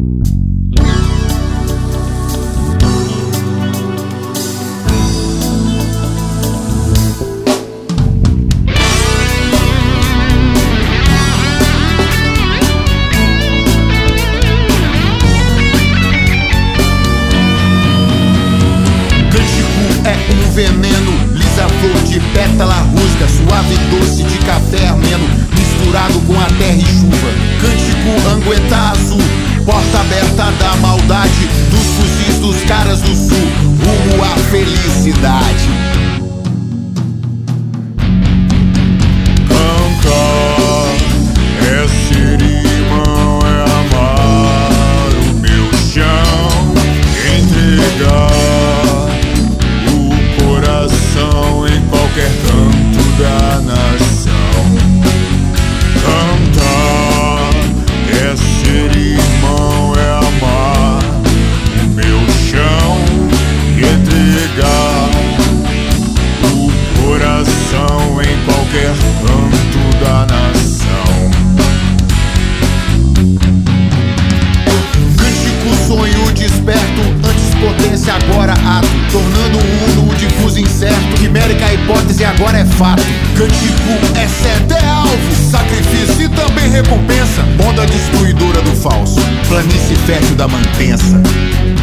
Veneno, lisa flor de pétala rusga, suave doce de café ameno, misturado com a terra e chuva. Cântico Angueta azul, porta aberta da maldade, dos fuzis dos caras do sul, rumo à felicidade. Cantar é ser irmão, é amar o meu chão, entregar em qualquer canto da nação. Cantar é ser irmão, é amar o meu chão e entregar o coração em qualquer canto da nação. Cântico sonho desperto, antes potência agora ato, tornando o mundo difuso incerto, quimérica a hipótese agora é fato. Cântico é seta, é alvo, sacrifício e também recompensa, onda destruidora do falso, planície fértil da mantença.